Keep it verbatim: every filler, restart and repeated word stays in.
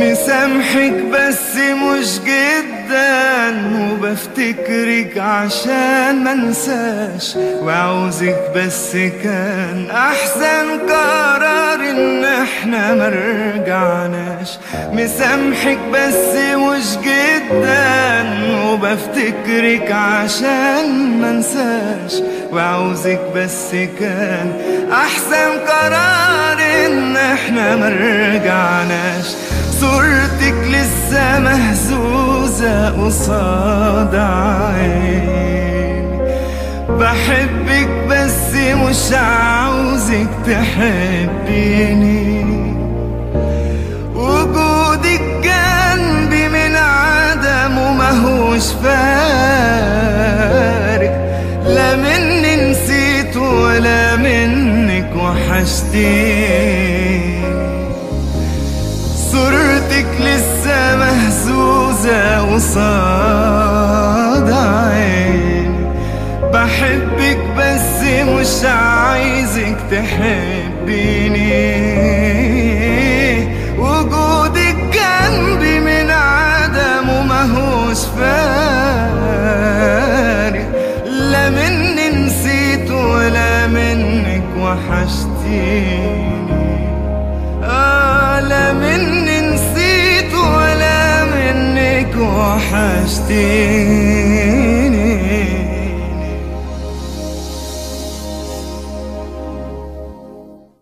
مسامحك بس مش جدا، وبفتكرك عشان منساش، وعاوزك بس كان احسن قرار ان احنا مرجعناش. مسامحك بس مش جدا، وبفتكرك عشان منساش، وعاوزك بس كان احسن قرار ان احنا مرجعناش. صورتك لسه مهزوزة قصاد عيني، بحبك بس مش عاوزك تحبيني. وجودك جنبي من عدمه ماهوش فارق، لا مني نسيت ولا منك وحشتيني. صورتك لسه مهزوزة قصاد عيني، بحبك بس مش عايزك تحبيني. وجودك جنبي من عدمه ماهوش فارق، لا مني نسيت ولا منك وحشتيني. آه لا مني نسيت ولا منك وحشتيني.